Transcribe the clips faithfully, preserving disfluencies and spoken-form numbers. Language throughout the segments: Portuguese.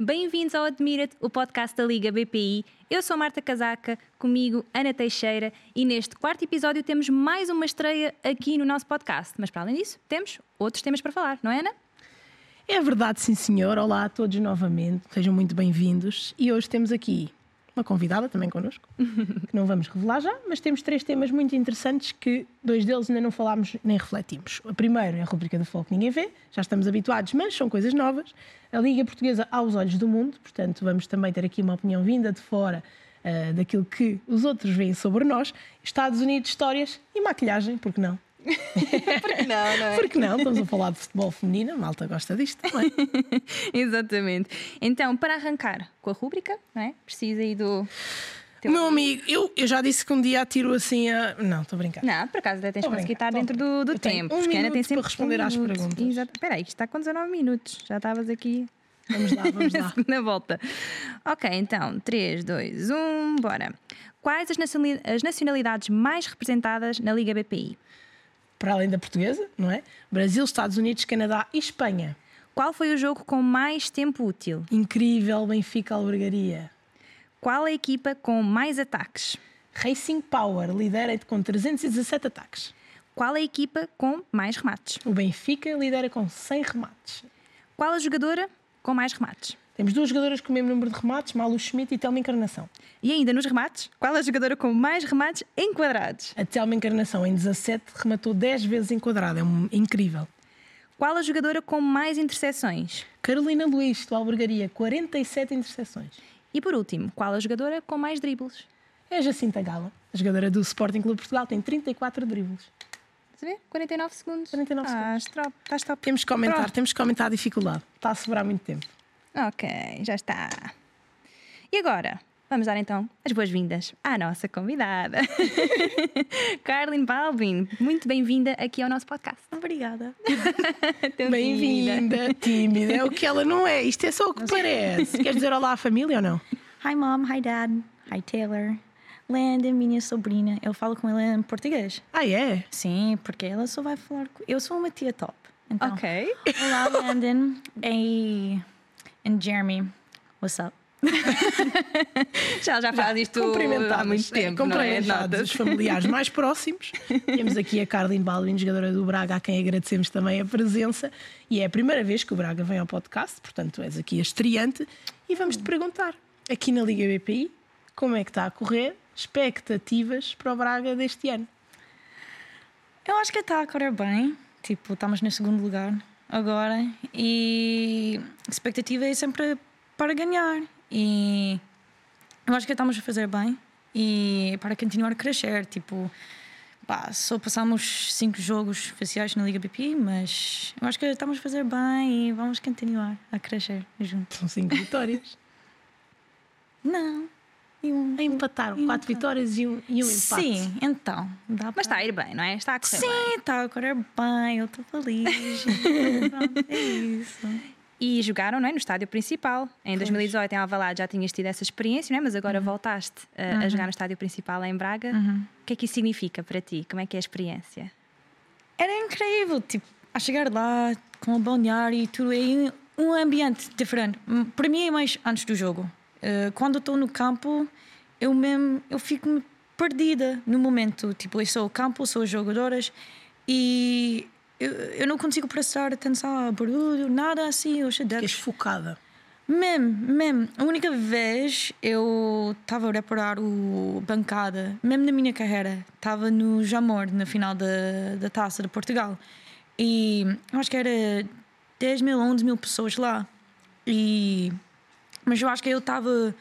Bem-vindos ao Admira-te, o podcast da Liga B P I. Eu sou Marta Casaca, comigo Ana Teixeira, e neste quarto episódio temos mais uma estreia aqui no nosso podcast. Mas para além disso, temos outros temas para falar, não é, Ana? É verdade, sim senhor. Olá a todos novamente, sejam muito bem-vindos. E hoje temos aqui uma convidada também connosco, que não vamos revelar já, mas temos três temas muito interessantes que dois deles ainda não falámos nem refletimos. O primeiro é a rubrica do Futebol que ninguém vê, já estamos habituados, mas são coisas novas. A Liga Portuguesa aos olhos do mundo, portanto vamos também ter aqui uma opinião vinda de fora uh, daquilo que os outros veem sobre nós. Estados Unidos, histórias e maquilhagem, porque não? Porque não, não é? Porque não? Estamos a falar de futebol feminino, a malta gosta disto também. Exatamente. Então, para arrancar com a rúbrica, não é? Precisa aí do... Teu... Meu amigo, eu, eu já disse que um dia atiro assim a... Não, estou a brincar. Não, por acaso até tens que estar dentro do, do tempo. Um porque a Ana minuto tem sempre para responder um às minuto. perguntas. Exato. Espera aí, isto está com dezanove minutos. Já estavas aqui... Vamos lá, vamos lá. Na segunda volta. Ok, então, três, dois, um, bora. Quais as nacionalidades mais representadas na Liga B P I? Para além da portuguesa, não é? Brasil, Estados Unidos, Canadá e Espanha. Qual foi o jogo com mais tempo útil? Incrível, Benfica Albergaria. Qual a equipa com mais ataques? Racing Power lidera com trezentos e dezassete ataques. Qual a equipa com mais remates? O Benfica lidera com cem remates. Qual a jogadora com mais remates? Temos duas jogadoras com o mesmo número de remates, Malu Schmidt e Telma Encarnação. E ainda nos remates, qual a jogadora com mais remates enquadrados? A Telma Encarnação, em dezassete, rematou dez vezes enquadrada. É um... incrível. Qual a jogadora com mais interseções? Carolina Luís, do Albergaria, quarenta e sete interseções. E por último, qual a jogadora com mais dribles? É a Jacinta Gala, a jogadora do Sporting Clube Portugal, tem trinta e quatro dribles. Estás a ver? quarenta e nove segundos. quarenta e nove ah, segundos. Top, estás top. Temos que comentar, Pronto. temos que comentar a dificuldade. Está a sobrar muito tempo. Ok, já está. E agora, vamos dar então as boas-vindas à nossa convidada. Carlin Balbin, muito bem-vinda aqui ao nosso podcast. Obrigada. Bem-vinda, tímida. É o que ela não é, isto é só o que parece. Queres dizer olá à família ou não? Hi mom, hi dad, hi Taylor. Landon, minha sobrinha, eu falo com ela em português. Ah, é? Sim, porque ela só vai falar com... Eu sou uma tia top. Então, Ok. olá Landon e... And Jeremy, what's up? já, já faz isto há muito tempo, não é? Cumprimentados os familiares mais próximos. Temos aqui a Carlin Balbin, jogadora do Braga, a quem agradecemos também a presença. E é a primeira vez que o Braga vem ao podcast, portanto és aqui a estreante. E vamos-te perguntar, aqui na Liga B P I, como é que está a correr? Expectativas para o Braga deste ano? Eu acho que está a correr bem. Tipo, estamos no segundo lugar agora. E a expectativa é sempre para ganhar. E eu acho que estamos a fazer bem. E para continuar a crescer. Tipo, pá, só passamos cinco jogos oficiais na Liga B P I, mas eu acho que estamos a fazer bem e vamos continuar a crescer juntos. São cinco vitórias. Não. E um, Empataram, e um quatro vitórias e um, e um empate. Sim, então. Dá Mas está a ir bem, não é? Está a correr Sim, bem. está a correr bem, eu estou feliz. Pronto, é isso. E jogaram, não é? No estádio principal. Em dois mil e dezoito, em Alvalade, já tinhas tido essa experiência, não é? Mas agora uhum. voltaste a, uhum. a jogar no estádio principal em Braga. Uhum. O que é que isso significa para ti? Como é que é a experiência? Era incrível, tipo, a chegar lá com o balneário e tudo, é um ambiente diferente. Para mim é mais antes do jogo. Uh, quando estou no campo, eu mesmo eu fico perdida no momento. Tipo, eu sou o campo, sou as jogadoras e eu, eu não consigo prestar atenção a barulho, nada assim. Eu achei Ficas focada. Mesmo, mesmo. A única vez eu estava a reparar o bancada, mesmo na minha carreira, estava no Jamor, na final da, da Taça de Portugal. E eu acho que era dez mil, onze mil pessoas lá. E... Mas eu acho que eu estava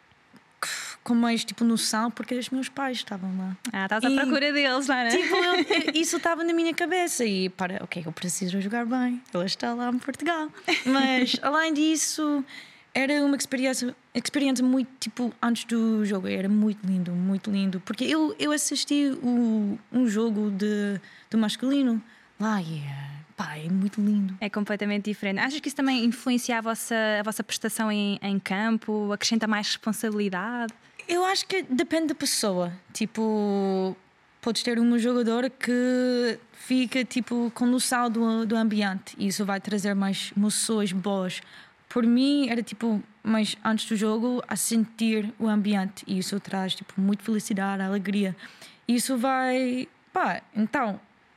com mais tipo noção porque os meus pais estavam lá. Ah, estás à procura deles, não é? Tipo, eu, isso estava na minha cabeça e para, ok, eu preciso jogar bem. Ele está lá em Portugal. Mas além disso, era uma experiência, experiência muito tipo antes do jogo. Era muito lindo, muito lindo. Porque eu, eu assisti o, um jogo de, do masculino lá e yeah. Pá, é muito lindo. É completamente diferente. Achas que isso também influencia a vossa, a vossa prestação em, em campo? Acrescenta mais responsabilidade? Eu acho que depende da pessoa. Tipo, podes ter uma jogadora que fica tipo, com noção do, do ambiente e isso vai trazer mais emoções boas. Por mim, era tipo mas antes do jogo a sentir o ambiente e isso traz tipo muita felicidade, alegria. Isso vai, pá, então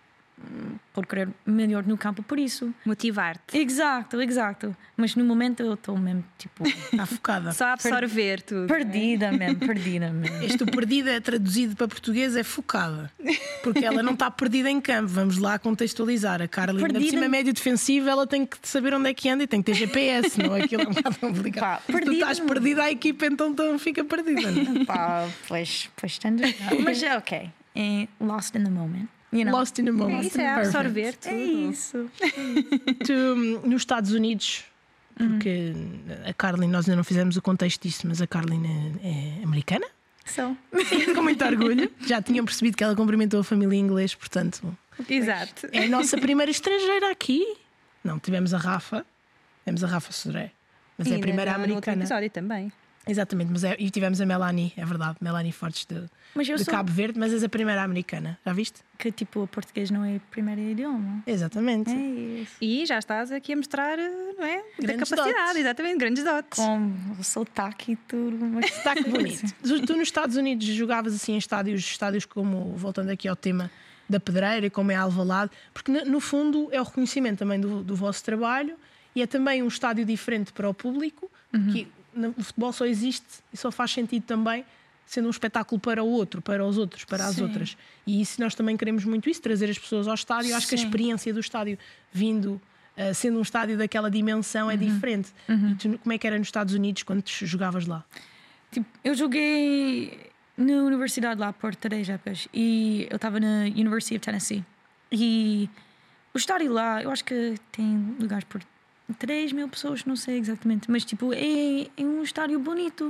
pode querer melhor no campo por isso. Motivar-te. Exato, exato. Mas no momento eu estou mesmo tipo Está focada. Só a absorver tudo. perdida mesmo, perdida mesmo. Este perdida é traduzido para português, é focada. Porque ela não está perdida em campo. Vamos lá contextualizar. A Carla, ainda por Perdida- cima, médio defensivo, ela tem que saber onde é que anda e tem que ter G P S, não é? Aquilo é um bocado Pá, complicado. Se tu perdida estás não. perdida, a equipa então, então fica perdida. Não é? Pá, pois, pois estando. Mas é ok. É lost in the moment. You know? Lost in a moment. Isso é Perfect. absorver tudo. É isso. Tu, hum, nos Estados Unidos, porque a Carlin, nós ainda não fizemos o contexto disso, mas a Carlin é, é americana, So. com muito orgulho. Já tinham percebido que ela cumprimentou a família em inglês, portanto, Exato. é a nossa primeira estrangeira aqui. Não, tivemos a Rafa, tivemos a Rafa Sodré, mas é a Ainda primeira no- no último americana. episódio também. Exatamente, mas é, e tivemos a Melanie, é verdade, Melanie Fortes de, Mas eu de sou Cabo Verde, mas és a primeira americana, já viste? que tipo o português não é o primeiro idioma. Exatamente. É isso. E já estás aqui a mostrar, não é? Da Grandes capacidade, dotes. exatamente, grandes dotes. Com o sotaque e tudo. Mas Está que bonito. Tu, tu nos Estados Unidos jogavas assim em estádios, estádios como, voltando aqui ao tema da Pedreira, como é Alvalade, porque no, no fundo é o reconhecimento também do, do vosso trabalho e é também um estádio diferente para o público, que no o futebol só existe e só faz sentido também sendo um espetáculo para o outro, para os outros, para as Sim. outras. E isso nós também queremos muito isso, trazer as pessoas ao estádio. Eu acho que a Sim. experiência do estádio vindo, uh, sendo um estádio daquela dimensão, é diferente. E tu, como é que era nos Estados Unidos quando tu jogavas lá? tipo, eu joguei na universidade lá por três épocas e eu estava na University of Tennessee. E o estádio lá, eu acho que tem lugares por três mil pessoas, não sei exatamente, mas tipo, é, é um estádio bonito.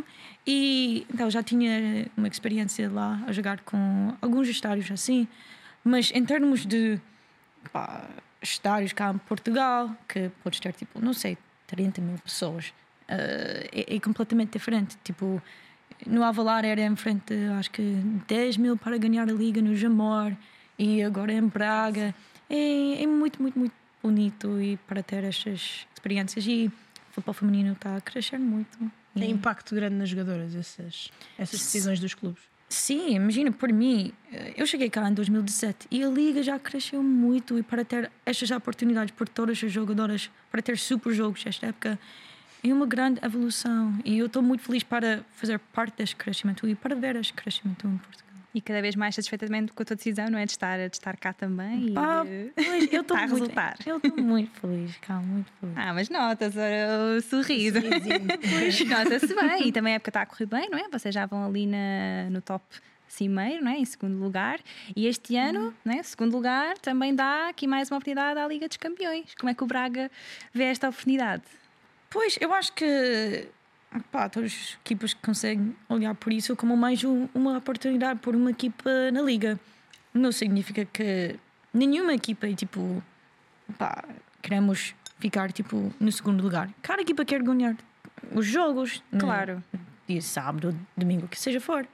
E então já tinha uma experiência lá a jogar com alguns estádios assim, mas em termos de pá, estádios cá em Portugal, que podes ter tipo, não sei, trinta mil pessoas, eh, é, é completamente diferente. Tipo, no Avalar era em frente, acho que dez mil para ganhar a liga no Jamor e agora em Braga. É, é muito, muito, muito bonito e para ter estas experiências. E o futebol feminino está a crescer muito. Tem E- impacto grande nas jogadoras essas, essas decisões dos clubes? Sim, imagina, por mim, eu cheguei cá em dois mil e dezassete e a liga já cresceu muito e para ter estas oportunidades por todas as jogadoras, para ter super jogos esta época, é uma grande evolução e eu estou muito feliz para fazer parte deste crescimento e para ver este crescimento em Portugal. E cada vez mais satisfeita também com a tua decisão, não é? De estar, de estar cá também. E Ah, de- pois, eu estou Está a muito, resultar. eu estou muito feliz, cá, muito feliz. Ah, mas nota-se o sorriso. Pois, nota-se bem. E também a época está a correr bem, não é? Vocês já vão ali na, no top cimeiro, não é? Em segundo lugar. E este ano, não é? Segundo lugar, também dá aqui mais uma oportunidade à Liga dos Campeões. Como é que o Braga vê esta oportunidade? Pois, eu acho que pá, todas as equipas que conseguem olhar por isso como mais um- uma oportunidade por uma equipa na liga. Não significa que nenhuma equipa e tipo, pá, queremos ficar tipo no segundo lugar. Cada equipa quer ganhar os jogos, no Claro. dia sábado, domingo, o que seja for.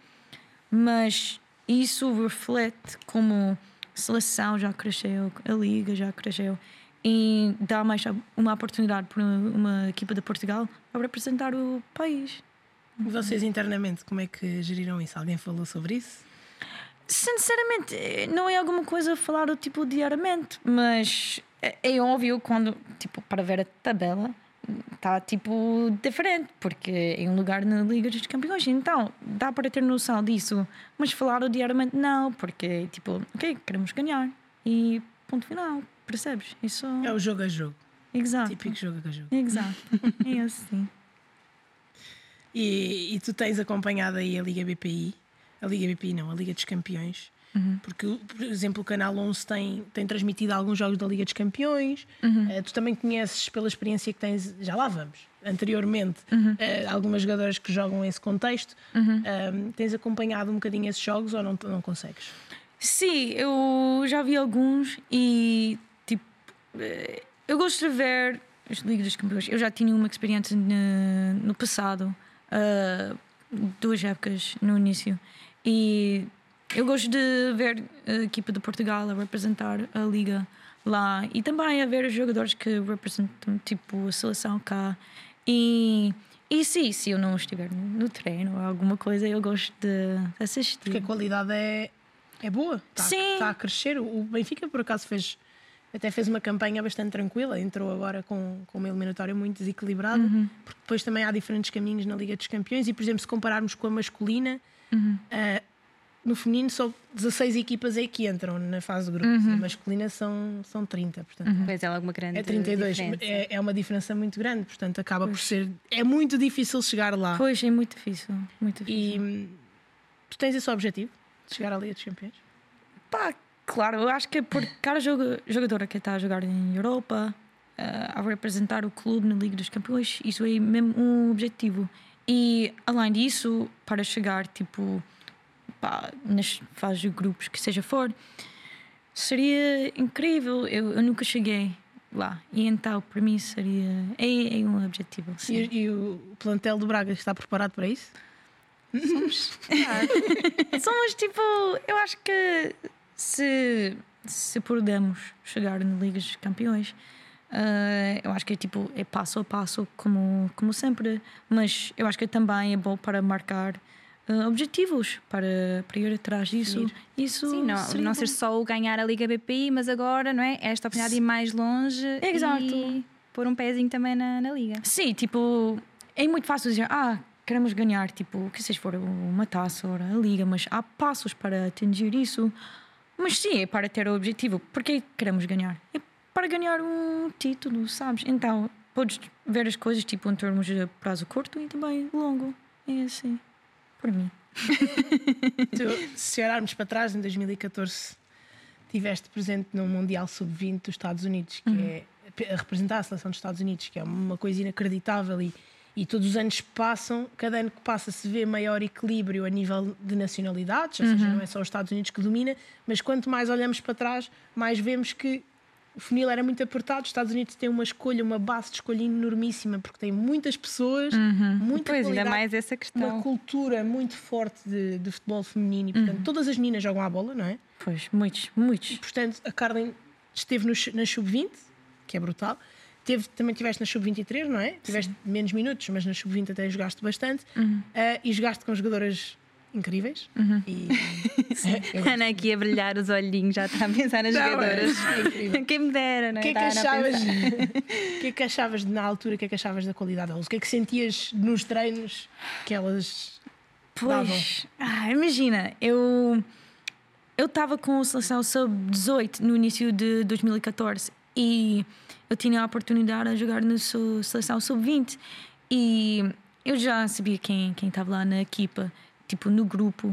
Mas isso reflete como a seleção já cresceu, a liga já cresceu e dá mais uma oportunidade para uma equipa de Portugal a representar o país. E vocês internamente, como é que geriram isso? Alguém falou sobre isso? Sinceramente, não é alguma coisa a falar tipo diariamente, mas é, é óbvio quando, tipo, para ver a tabela está tipo diferente, porque é um lugar na Liga dos Campeões, então dá para ter noção disso, mas falar diariamente não, porque tipo, ok, queremos ganhar e ponto final, percebes? Isso É o jogo a jogo. exato. Típico jogo a jogo. Exato. É assim. E, e tu tens acompanhado aí a Liga B P I, a Liga B P I não, a Liga dos Campeões, porque, por exemplo, o Canal onze tem, tem transmitido alguns jogos da Liga dos Campeões. Eh, tu também conheces, pela experiência que tens, já lá vamos, anteriormente, eh, algumas jogadoras que jogam esse contexto. Eh, tens acompanhado um bocadinho esses jogos ou não, não consegues? Sim, eu já vi alguns e tipo, eh, eu gosto de ver as Ligas dos Campeões. Eu já tinha uma experiência no, no passado, ah, duas épocas no início, e eu gosto de ver a equipa de Portugal a representar a Liga lá e também a ver os jogadores que representam tipo a seleção cá. E E sim, se eu não estiver no treino ou alguma coisa, eu gosto de assistir. Porque a qualidade é, é boa, está, Sim. está a crescer. O Benfica, por acaso, fez, até fez uma campanha bastante tranquila. Entrou agora com, com uma eliminatória muito desequilibrada, Uhum. porque depois também há diferentes caminhos na Liga dos Campeões. E, por exemplo, se compararmos com a masculina, Uhum. uh, no feminino só dezasseis equipas é que entram na fase de grupos. Uhum. A masculina são, são trinta, portanto. Uhum. Pois é, alguma grande É trinta e dois, diferença. é, é uma diferença muito grande, portanto acaba Pois. por ser. É muito difícil chegar lá. Pois, é muito difícil. Muito E difícil. hum, tu tens esse objetivo de chegar à Liga dos Campeões? Pá, claro, eu acho que por cada joga- jogadora que está a jogar em Europa, uh, a representar o clube na Liga dos Campeões, isso é mesmo um objetivo. E além disso, para chegar tipo pá, nas fases de grupos que seja for, seria incrível. Eu, eu nunca cheguei lá e então para mim seria é, é um objetivo. Sim. E, e o plantel do Braga está preparado para isso? Somos, somos tipo, eu acho que se, se pudermos chegar na Liga dos Campeões, uh, eu acho que é tipo, é passo a passo, como, como sempre, mas eu acho que também é bom para marcar uh, objetivos, para, para ir atrás disso. Isso Sim, não, seria não bom. ser só o ganhar a Liga B P I, mas agora, não é? Esta oportunidade de ir mais longe Exato. e pôr um pezinho também na, na Liga. Sim, tipo, é muito fácil dizer, ah, queremos ganhar, tipo, que seja for uma taça ou a liga, mas há passos para atingir isso. Mas sim, é para ter o objetivo. Porque queremos ganhar? É para ganhar um título, sabes? Então, podes ver as coisas, tipo, em termos de prazo curto e também longo. É assim, para mim. Tu, se olharmos para trás, em dois mil e catorze, estiveste presente num Mundial sub vinte dos Estados Unidos, que Uhum. é a representar a seleção dos Estados Unidos, que é uma coisa inacreditável e, e todos os anos passam, cada ano que passa se vê maior equilíbrio a nível de nacionalidades, ou seja, Uhum. não é só os Estados Unidos que domina, mas quanto mais olhamos para trás, mais vemos que o funil era muito apertado. Os Estados Unidos têm uma escolha, uma base de escolha enormíssima, porque tem muitas pessoas, muita Pois, ainda qualidade, mais essa questão. uma cultura muito forte de, de futebol feminino e, portanto, todas as meninas jogam à bola, não é? Pois, muitos, muitos. Portanto, a Carlin esteve no, na sub vinte, que é brutal. Teve, também estiveste na sub vinte e três, não é? Tiveste menos minutos, mas na sub vinte até jogaste bastante. Uhum. Uh, e jogaste com jogadoras incríveis. Uhum. E, Ana aqui a brilhar os olhinhos, já está a pensar nas Não, jogadoras. é incrível. Quem me dera, não O é? que é que Está a Ana a achavas? pensar. O que é que achavas na altura? O que é que achavas da qualidade delas? O que é que sentias nos treinos que elas davam? Pois, ah, imagina, eu eu estava com a seleção sub dezoito no início de dois mil e catorze e eu tinha a oportunidade de jogar na su- seleção sub vinte e eu já sabia quem quem estava lá na equipa, tipo no grupo,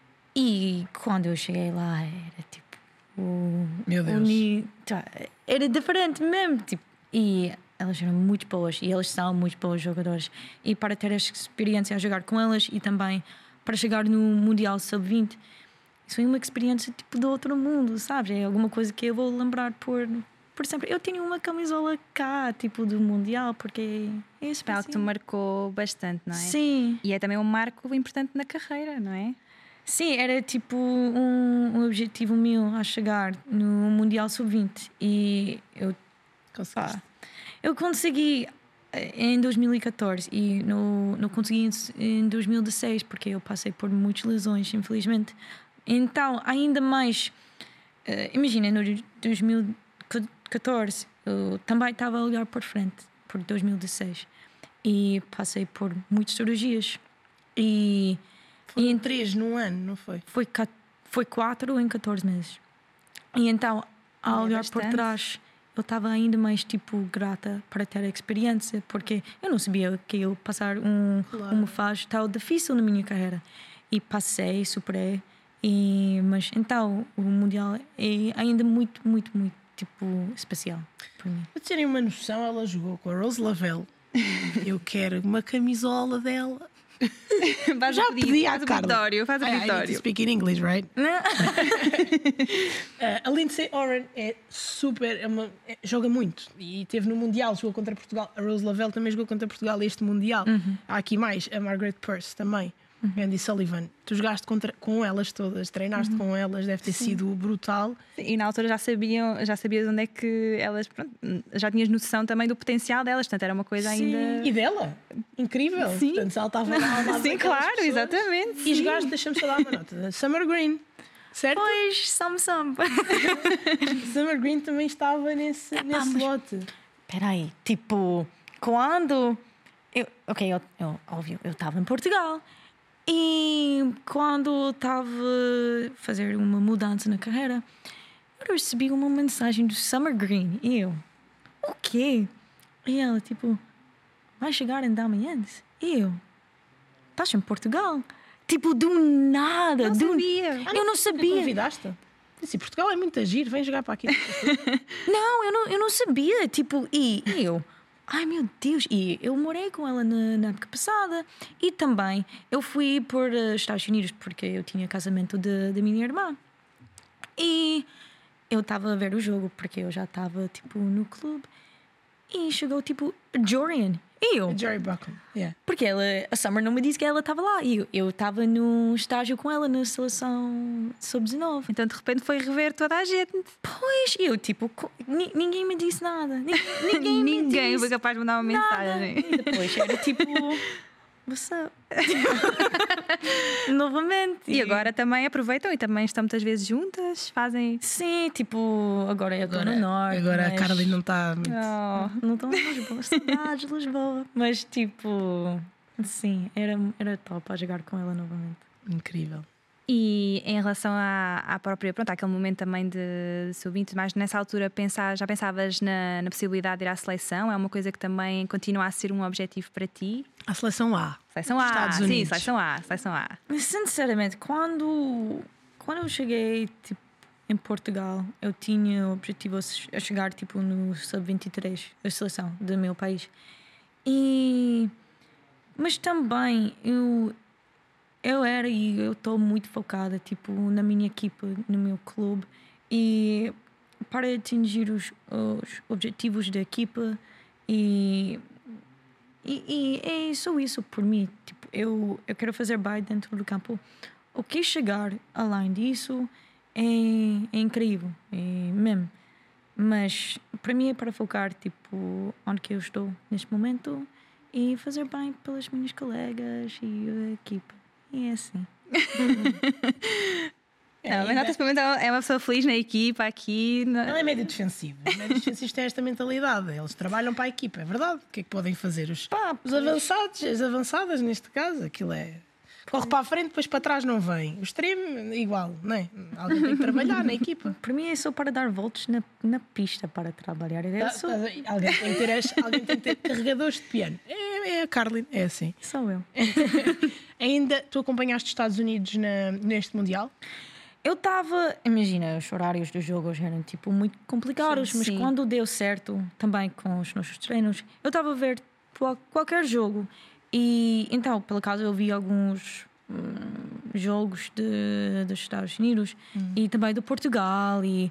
e quando eu cheguei lá era tipo o, Meu o Deus. ni- tá, era diferente mesmo, tipo, e elas eram muito boas e elas são muito boas jogadoras, e para ter esta experiência a jogar com elas e também para chegar no Mundial sub vinte, isso é uma experiência tipo do outro mundo, sabes? É alguma coisa que eu vou lembrar por, por sempre. Eu tinha uma camisola cá, tipo do Mundial, porque é É especial. algo que te marcou bastante, não é? Sim, E é também um marco importante na carreira, não é? sim, era tipo um, um objetivo meu a chegar no Mundial sub vinte e eu Conseguiste? Pá, eu consegui eh, em dois mil e catorze e não, não consegui em, em dois mil e dezesseis porque eu passei por muitas lesões, infelizmente. Então, ainda mais, eh, imagina, no dois mil e catorze eu também estava a olhar por frente, por dois mil e dezesseis, e passei por muitas cirurgias. E, Foram e três num ano, não foi? foi, ca- foi quatro em catorze meses. E então, ao É olhar bastante. por trás, eu estava ainda mais tipo grata para ter a experiência, porque eu não sabia que eu passar um, Claro. uma fase tão difícil na minha carreira. E passei, superei. E, mas então, o Mundial é ainda muito, muito, muito tipo especial para mim. Para terem uma noção, ela jogou com a Rose Lavelle. Eu quero uma camisola dela. Vais Já a pedir, pedi à faz o Carla. peditório, faz o I, I need to peditório. speak in English, right? Não? Uh, a Lindsay Oren é super, é uma- é- joga muito e teve no Mundial, jogou contra Portugal. A Rose Lavelle também jogou contra Portugal este Mundial. Há aqui mais, a Margaret Purse também. uhum. Andy Sullivan. Tu jogaste contra, com elas todas, treinaste uhum. com elas, deve ter Sim. sido brutal. E na altura já sabiam, já sabias onde é que elas, pronto, já tinhas noção também do potencial delas, portanto era uma coisa Sim. ainda. E dela? Incrível. Sim. Portanto, saltava lá ao lado Sim, claro, pessoas. exatamente. E sim. jogaste, deixa-me só dar uma nota. Summer Green. Certo? Pois, some, some. Summer Green também estava nesse, Epá, nesse mas... lote. Espera aí, tipo, quando... Eu, ok, eu, eu, óbvio, eu estava em Portugal. E quando estava a fazer uma mudança na carreira, eu recebi uma mensagem do Summer Green. E eu, o quê? E ela, tipo, vai chegar em Damiens? E eu, estás em Portugal? Tipo, do nada. Não do... sabia. Ah, eu não sabia. Convidaste? Disse, Portugal é muito agir, vem jogar para aqui. Não, eu não, eu não sabia. Tipo, e, e eu, ai meu Deus, e eu morei com ela na, na época passada. E também eu fui por uh, Estados Unidos porque eu tinha casamento da minha irmã. E eu estava a ver o jogo porque eu já estava tipo no clube. E chegou tipo a Jorian. E eu? Jerry Buckham, yeah. Porque ela, a Summer não me disse que ela estava lá. E eu estava num estágio com ela na seleção sub dezanove. Então de repente foi rever toda a gente. Pois, eu tipo, ni, ninguém me disse nada. Ninguém, ninguém, me ninguém disse foi capaz de mandar uma nada. mensagem. E depois era tipo, what's up? Novamente. E agora também aproveitam e também estão muitas vezes juntas, fazem. Sim, tipo, agora eu estou no norte. Agora mas... a Carly não está muito... oh, não estou em Lisboa, saudades de Lisboa. Mas tipo, sim, era, era top a jogar com ela novamente. Incrível. E em relação à, à própria, pronto, àquele momento também de sub vinte, mas nessa altura pensar, já pensavas na, na possibilidade de ir à seleção? É uma coisa que também continua a ser um objetivo para ti? A seleção A. Seleção A, Estados sim, Unidos. seleção A, seleção A. Sinceramente, quando, quando eu cheguei tipo, em Portugal, eu tinha o objetivo a chegar tipo, no sub vinte e três, a seleção do meu país. E... Mas também eu... Eu era e eu estou muito focada tipo, na minha equipa, no meu clube, e para atingir os, os objetivos da equipa e, e, e é só isso por mim. Tipo, eu, eu quero fazer bem dentro do campo. O que chegar além disso é, é incrível, é mesmo. Mas para mim é para focar tipo, onde que eu estou neste momento e fazer bem pelas minhas colegas e a equipa. E é assim. Não, mas notas pelo menos é uma pessoa feliz na equipa aqui. Na... Não é médio defensivo. Os médios defensivos têm esta mentalidade. Eles trabalham para a equipa, é verdade. O que é que podem fazer? Os, Pá, os avançados, as avançadas, neste caso, aquilo é. Corre para a frente, depois para trás não vem. O extremo, igual, não é? Alguém tem que trabalhar na equipa. Para mim é só para dar voltas na, na pista para trabalhar. É Tá, só... tá, alguém, tem que ter as, alguém tem que ter carregadores de piano. É, é a Carly, é assim. Sou eu. Ainda tu acompanhaste os Estados Unidos na, neste Mundial? Eu estava, imagina, os horários dos jogos eram tipo muito complicados, Sim, mas sim. quando deu certo, também com os nossos treinos, eu estava a ver qual- qualquer jogo. E então, pelo acaso, eu vi alguns hum, jogos de, dos Estados Unidos Hum. e também do Portugal. E,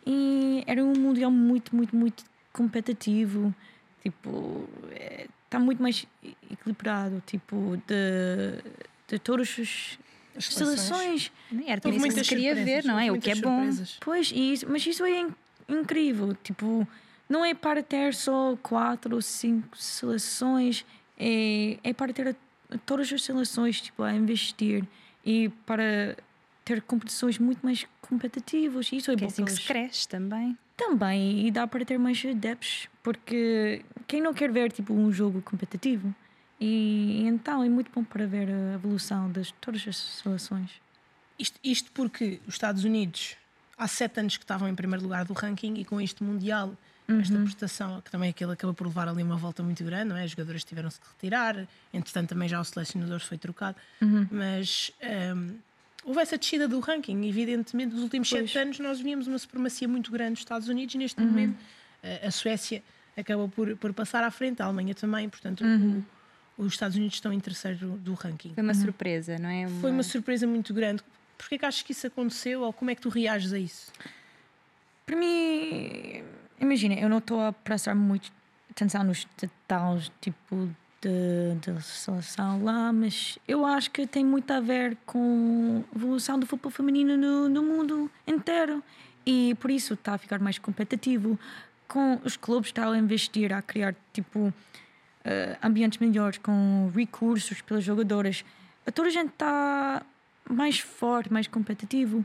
e era um mundial muito, muito, muito competitivo. Tipo, está muito mais equilibrado. Tipo, de, de todas as As seleções. Era Houve também isso que muitas se queria surpresas, ver, não é? houve O que é muitas bom. surpresas. Pois, e isso, mas isso é in- incrível. Tipo, não é para ter só quatro ou cinco seleções, é, é para ter a, a todas as seleções tipo, a investir e para ter competições muito mais competitivas. Isso é Que é bom assim que pelas- se cresce também. também, e dá para ter mais adeptos, porque quem não quer ver tipo, um jogo competitivo? E então é muito bom para ver a evolução de todas as seleções. Isto, isto porque os Estados Unidos há sete anos que estavam em primeiro lugar do ranking e com este Mundial, esta prestação, que também aquilo acaba por levar ali uma volta muito grande, não é? Os jogadores tiveram-se de retirar, entretanto também já o selecionador foi trocado, mas hum, houve essa descida do ranking. Evidentemente, nos últimos Pois. sete anos nós víamos uma supremacia muito grande dos Estados Unidos e neste momento a, a Suécia acabou por, por passar à frente, a Alemanha também, portanto o- os Estados Unidos estão em terceiro do ranking. Foi uma surpresa, não é? Foi uma surpresa muito grande. Porquê que achas que isso aconteceu ou como é que tu reages a isso? Para mim, imagina, eu não estou a prestar muito atenção nos detalhes, tipo, da seleção lá, mas eu acho que tem muito a ver com a evolução do futebol feminino no, no mundo inteiro e por isso está a ficar mais competitivo. Com os clubes estão a investir, a criar tipo uh, ambientes melhores, com recursos pelas jogadoras. Toda a gente está mais forte, mais competitivo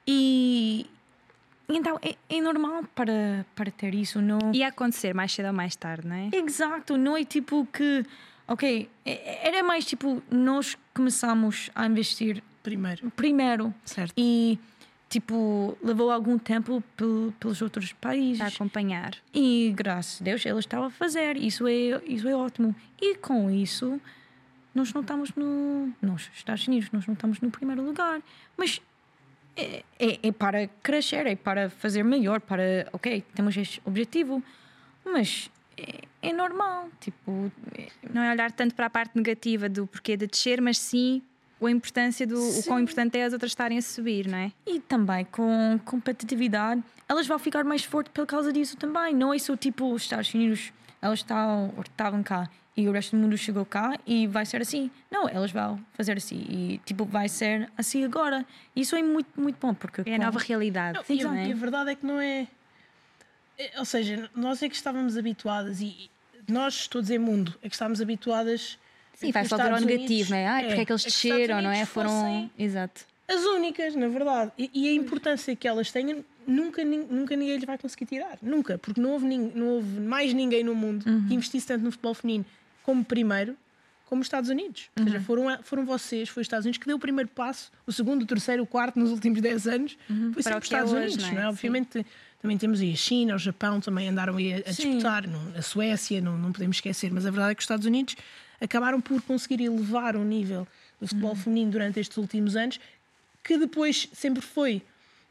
e então é, é normal para, para ter isso. Não... Ia acontecer mais cedo ou mais tarde, não é? Exato, não é tipo que... Ok, era mais tipo, nós começamos a investir Primeiro. primeiro. Certo. E tipo, levou algum tempo pel, pelos outros países. A acompanhar. E graças a Deus eles estavam a fazer. Isso é, isso é ótimo. E com isso, nós não estamos no... Nós, Estados Unidos, nós não estamos no primeiro lugar. Mas... É, é, é para crescer, é para fazer melhor, para, ok, temos este objetivo, mas é, é normal, tipo... É... Não é olhar tanto para a parte negativa do porquê de descer, mas sim a importância do sim. o quão importante é as outras estarem a subir, não é? E também com competitividade, elas vão ficar mais fortes por causa disso também, não é só tipo os Estados Unidos, elas estavam, estavam cá e o resto do mundo chegou cá e vai ser assim. Não, elas vão fazer assim e tipo vai ser assim agora. Isso é muito, muito bom porque... É a com... nova realidade. Não, e, a, e a verdade é que não é... é... Ou seja, nós é que estávamos habituadas e nós, todos em mundo, é que estávamos habituadas... Sim, vai só ver ao negativo, não é? Ai, porque é que eles desceram, não é? Foram... Exato. As únicas, na verdade. E, e a importância que elas têm, nunca, nunca ninguém lhes vai conseguir tirar. Nunca. Porque não houve, não houve mais ninguém no mundo uhum. que investisse tanto no futebol feminino como primeiro, como os Estados Unidos. Uhum. Ou seja, foram, foram vocês, foi os Estados Unidos que deu o primeiro passo, o segundo, o terceiro, o quarto nos últimos dez anos. Uhum. Foi sempre os Estados é hoje, Unidos, não é? Não é? Obviamente também temos aí a China, o Japão também andaram aí a, a disputar, não, a Suécia, não, não podemos esquecer, mas a verdade é que os Estados Unidos acabaram por conseguir elevar o nível do futebol uhum. feminino durante estes últimos anos, que depois sempre foi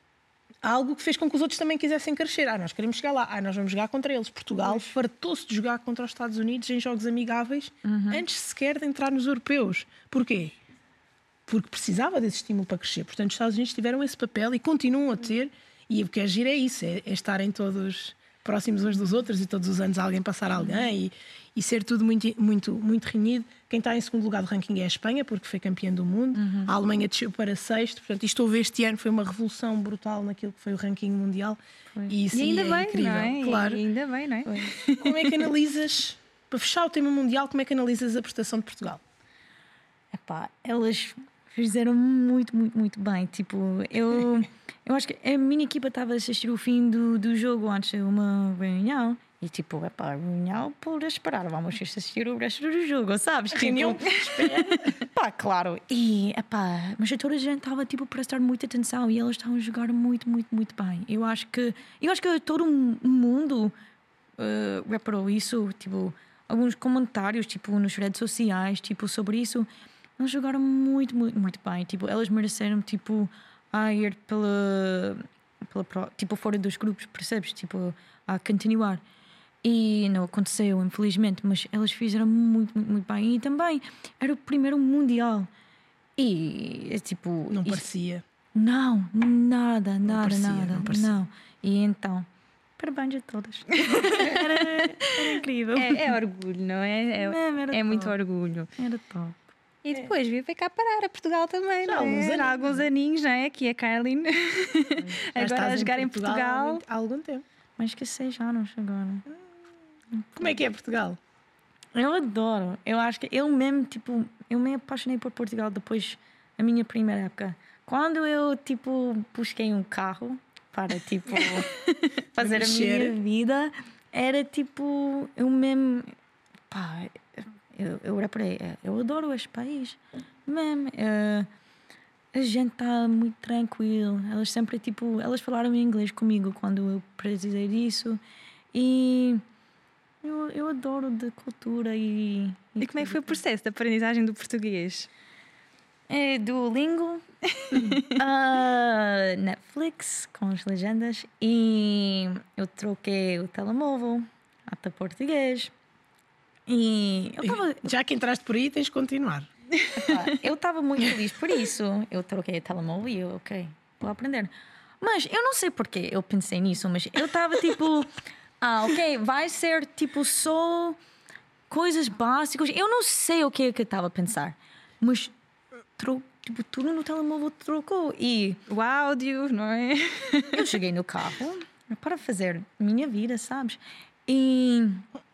algo que fez com que os outros também quisessem crescer. Ah, nós queremos chegar lá. Ah, nós vamos jogar contra eles. Portugal fartou-se de jogar contra os Estados Unidos em jogos amigáveis uhum. antes sequer de entrar nos europeus. Porquê? Porque precisava desse estímulo para crescer. Portanto, os Estados Unidos tiveram esse papel e continuam a ter. E o que é giro é isso, é, é estarem todos próximos uns dos outros e todos os anos alguém passar alguém e, e ser tudo muito, muito, muito reunido. Quem está em segundo lugar do ranking é a Espanha, porque foi campeã do mundo. Uhum. A Alemanha desceu para sexto. Portanto, isto houve este ano, foi uma revolução brutal naquilo que foi o ranking mundial. E, isso e ainda é bem, incrível. Não é? Claro. E ainda bem, não é? Foi. Como é que analisas, para fechar o tema mundial, como é que analisas a prestação de Portugal? Epá, elas fizeram muito, muito, muito bem. Tipo, eu, eu acho que a minha equipa estava a assistir o fim do, do jogo antes de uma reunião. E tipo, é pá, reunião por esperar, vamos assistir o resto do jogo, sabes? Tipo, reunião por espera. Pá, claro. E, é pá, mas toda a gente estava tipo a prestar muita atenção e elas estavam a jogar muito, muito, muito bem. Eu acho que, eu acho que todo o mundo uh, reparou isso, tipo, alguns comentários, tipo, nas redes sociais, tipo, sobre isso. Elas jogaram muito, muito, muito bem. Tipo, elas mereceram, tipo, a ir pela, pela, tipo, fora dos grupos, percebes? Tipo, a continuar. E não aconteceu, infelizmente, mas elas fizeram muito, muito, muito bem. E também era o primeiro mundial. E, tipo... Não parecia. Não, nada, nada, não parecia, nada. Não, parecia. não. E então... Parabéns a todas. era, era incrível. É, é orgulho, não é? É, não, é muito orgulho. Era top. E depois veio para cá parar a Portugal também, já, não é? Alguns Já há alguns aninhos, não é? Aqui a Caroline agora a jogar em Portugal, em Portugal há algum tempo. Mais que seis anos agora. Como é que é Portugal? Eu adoro. Eu acho que eu mesmo, tipo, eu me apaixonei por Portugal depois da minha primeira época. Quando eu, tipo, busquei um carro para, tipo, fazer a minha vida, era tipo, eu mesmo, pá, eu, eu reparei, eu adoro este país. Mesmo, uh, a gente está muito tranquilo. Elas sempre, tipo, elas falaram em inglês comigo quando eu precisei disso. E eu, eu adoro da cultura e... E, e como é que foi o processo de aprendizagem do português? É Duolingo, uh, Netflix com as legendas e eu troquei o telemóvel até português. E eu tava... Já que entraste por aí, tens de continuar. Eu estava muito feliz por isso. Eu troquei o telemóvel e eu, ok, vou aprender. Mas eu não sei porque eu pensei nisso, mas eu estava tipo, ah, ok, vai ser tipo só coisas básicas. Eu não sei o que é que eu estava a pensar, mas tro- tipo, tudo no telemóvel trocou. E O áudio, não é? eu cheguei no carro para fazer minha vida, sabes? E,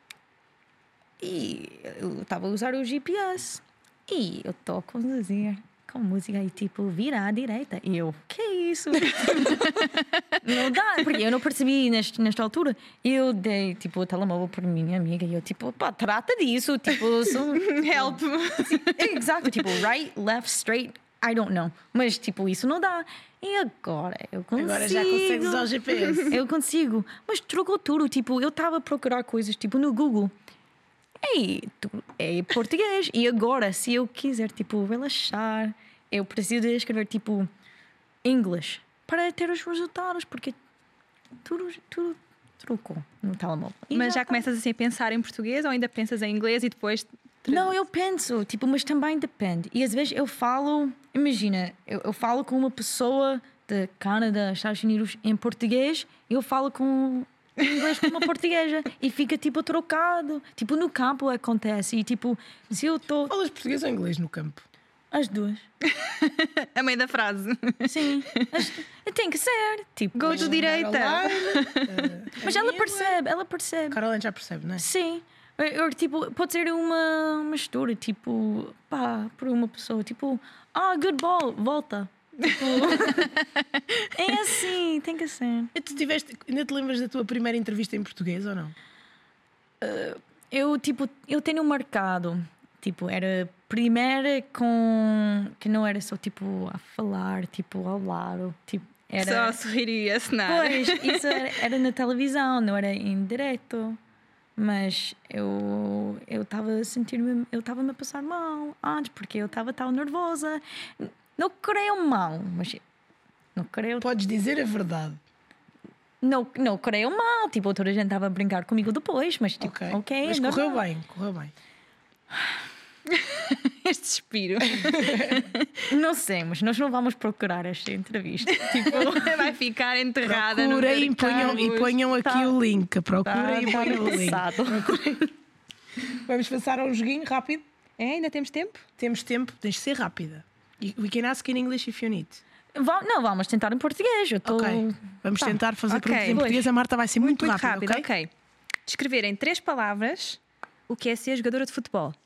e eu estava a usar o G P S. E eu estou a conduzir com música e tipo, vira à direita. E eu, que é isso? Não dá, porque eu não percebi neste, nesta altura. Eu dei tipo o telemóvel para minha amiga e eu tipo, pá, trata disso. Tipo, sou, Help. exato, tipo, right, left, straight, I don't know. Mas tipo, isso não dá. E agora eu consigo. Agora já consegues usar o G P S. Eu consigo. Mas trocou tudo. Tipo, eu estava a procurar coisas tipo no Google. Ei, tu, é português. E agora, se eu quiser tipo relaxar, eu preciso de escrever tipo English para ter os resultados, porque tudo, tudo trocou no telemóvel. E Mas já tá. começas assim a pensar em português ou ainda pensas em inglês e depois... Não, eu penso, tipo, mas também depende. E às vezes eu falo, imagina, eu, eu falo com uma pessoa de Canadá, Estados Unidos em português, eu falo com inglês com uma portuguesa e fica tipo trocado. Tipo, no campo acontece. E tipo, se eu estou. Falas português ou inglês no campo? As duas. A meio da frase. Sim. As, tem que ser. Tipo, Go to direita. Caroline, mas ela percebe, ela percebe. Caroline já percebe, não é? Sim. Eu, eu, tipo, pode ser uma mistura, tipo, pá, por uma pessoa, tipo, ah, good ball, volta. Tipo, é assim, tem que ser. E tu tiveste, ainda te lembras da tua primeira entrevista em português ou não? Eu, tipo, eu tenho marcado, tipo, era primeira com, que não era só, tipo, a falar, tipo, ao lado, tipo, era... Só a sorrir e assinar. Pois, isso era, era na televisão, não era em direto. Mas eu eu estava a sentir-me, eu estava-me a passar mal antes, porque eu estava tão nervosa. Não creio mal, mas não creio. Podes dizer a verdade. Não, não creio mal. Tipo, toda a gente estava a brincar comigo depois, mas tipo, Ok. ok. Mas normal. correu bem, correu bem. Este suspiro. Não sei, mas nós não vamos procurar esta entrevista. Tipo, Vai ficar enterrada no Procurem e ponham, e arquivos. ponham aqui Tá. o link. Procurem tá, e tá ponham o link. passado. Vamos passar a um joguinho rápido. É, ainda temos tempo? Temos tempo, tens de ser rápida. We can ask in English if you need. Va- Não, vamos tentar em português. Eu tô... Ok. Vamos Tá. tentar fazer Ok. perguntas em português. A Marta vai ser muito, Muito rápida, rápido, ok? ok. Descrever em três palavras o que é ser jogadora de futebol.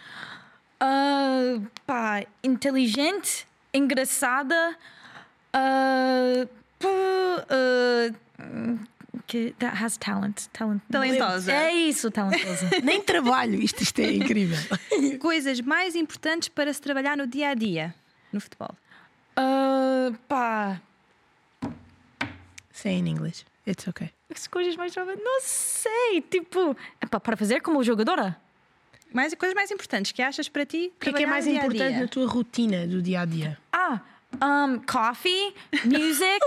Ah, pá, inteligente, engraçada, ah, pá, ah, que that has talent, talent. Talentosa. É isso, talentosa. Nem trabalho, isto, isto é incrível. Coisas mais importantes para se trabalhar no dia a dia no futebol. Ah, pá, Say in English. It's okay. as coisas mais jovens, não sei, tipo, epá, para fazer como jogadora. Mais, coisas mais importantes que achas para ti? O que é que é trabalhar mais no dia a importante dia? na tua rotina do dia a dia? Ah, um, coffee, music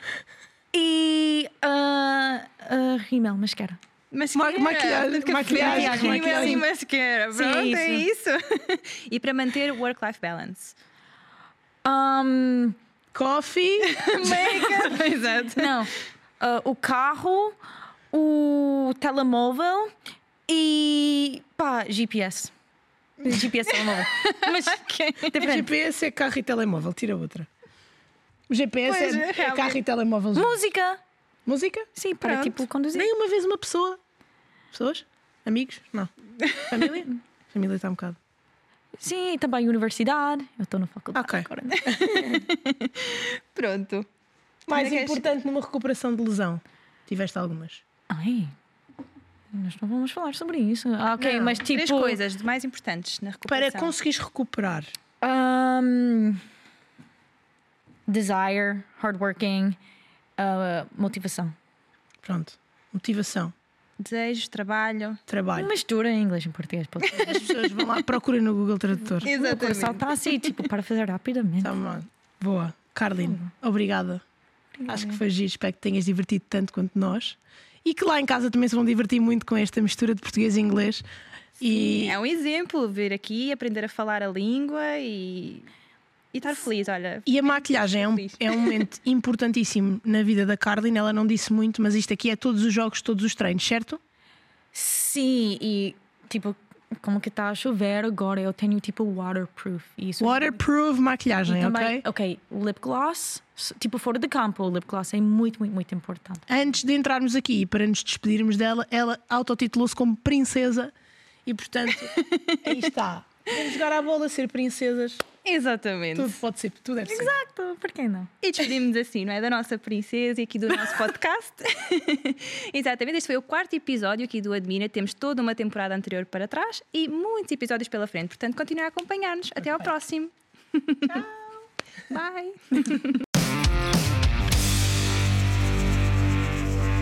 e uh, uh, rímel, mascara. Mascara, Ma- maquilhagem, de café, maquilhagem, rímel maquilhagem. e mascara. Sim, Pronto, é é isso. E para manter o work-life balance. Um, Coffee. Make-up. Exato. não, uh, o carro, o telemóvel e pá, G P S. G P S telemóvel. Mas G diferente. P S é carro e telemóvel. Tira outra. O G P S Pois, é, é realmente. carro e telemóvel. junto. Música. Música? Sim, para Pronto. tipo conduzir. Nem uma vez uma pessoa. Pessoas? Amigos? Não. Família? Família está um bocado. Sim, também universidade. Eu estou na faculdade Ok. agora. Pronto. Mais Ainda queres- importante numa recuperação de lesão. Tiveste algumas? Ai, nós não vamos falar sobre isso. Ah, ok, Não, mas tipo. Três coisas de mais importantes na Para recuperação. conseguires recuperar. Um, desire, hardworking, uh, motivação. Pronto. Motivação. Desejos, trabalho. Trabalho. Mistura em inglês e em português. Pode ser. As pessoas vão lá, procurem no Google Tradutor. O meu coração está assim, tipo, para fazer rapidamente. Tá bom. Boa. Carlin, obrigada. Acho que foi giro. Espero que tenhas divertido tanto quanto nós. E que lá em casa também se vão divertir muito com esta mistura de português e inglês. E É um exemplo vir aqui, aprender a falar a língua e, e estar feliz. Olha, E a maquilhagem é um, Feliz. é um momento importantíssimo na vida da Carlin. Ela não disse muito, mas isto aqui é todos os jogos, todos os treinos, certo? Sim, e tipo, como que está a chover agora, eu tenho tipo waterproof. Isso Waterproof maquilhagem, e também, ok? Ok, lip gloss, tipo fora de campo, o lip gloss é muito, muito, muito importante. Antes de entrarmos aqui, para nos despedirmos dela, ela autotitulou-se como princesa e, portanto, aí está. Vamos jogar à bola, ser princesas. Exatamente. Tudo pode ser, tudo é possível. Exato, por que não? E despedimos assim, não é? Da nossa princesa e aqui do nosso podcast. Exatamente, este foi o quarto episódio aqui do Admira. Temos toda uma temporada anterior para trás e muitos episódios pela frente. Portanto, continuem a acompanhar-nos. Até ao próximo. Tchau. Bye.